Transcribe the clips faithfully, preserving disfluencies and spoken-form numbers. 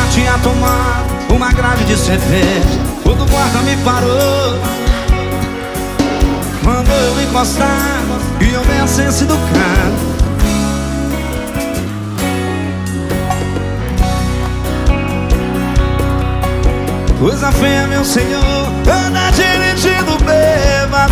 tinha tomado uma grade de cerveja quando o guarda me parou, mandou eu encostar e eu dei a sense do carro. Coisa feia, meu senhor, anda dirigindo bêbado.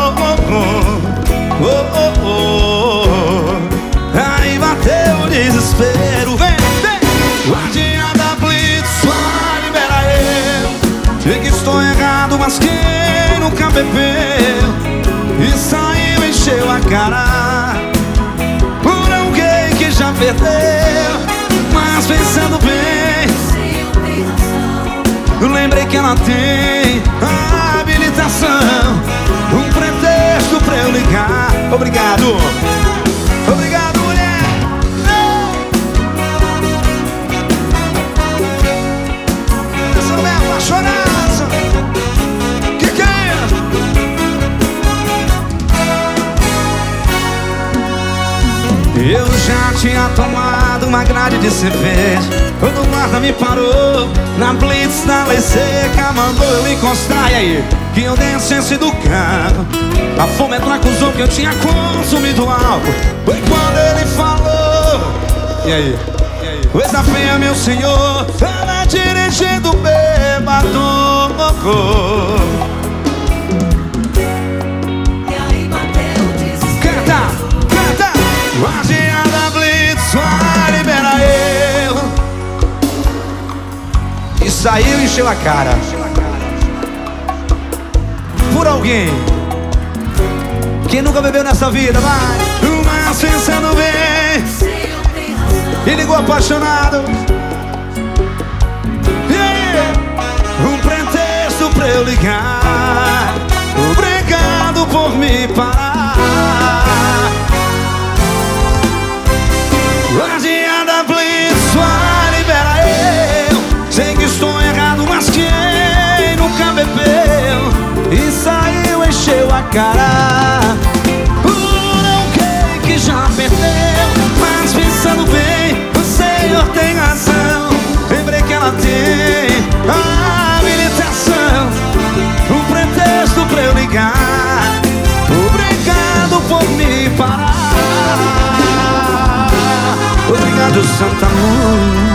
Oh, oh, oh. Aí bateu o desespero. Vem, vem! Guardinha da Blitz, só libera eu. Sei que estou errado, mas quem nunca bebeu e saiu, encheu a cara por alguém que já perdeu. Mas pensando bem, eu lembrei que ela tem a habilitação, um pretexto pra eu ligar. Obrigado, obrigado, mulher. Essa não é apaixonada. Que que é? Eu já tinha tomado uma grade de cerveja quando o guarda me parou na Blitz da lei seca, mandou eu encostar. E aí, que eu dei a sense do carro. A fometra acusou que eu tinha consumido álcool. Foi quando ele falou. E aí? E aí? Coisa feia, meu senhor, ela dirigindo bêbado. E aí bateu o desespero. Canta, canta. Guardinha da Blitz, só libera eu. E saiu e encheu a cara por alguém que nunca bebeu nessa vida, vai. Mas pensando bem, e ligou apaixonado. Yeah. Um pretexto pra eu ligar. Obrigado por me parar. Guardinha da Blitz, só libera eu. Sei que estou errado, mas quem nunca bebeu e saiu, encheu a cara por alguém que já perdeu. Mas pensando bem, o senhor tem razão. Lembrei que ela tem a habilitação, um pretexto pra eu ligar. Obrigado por me parar. Obrigado, Santa Luz.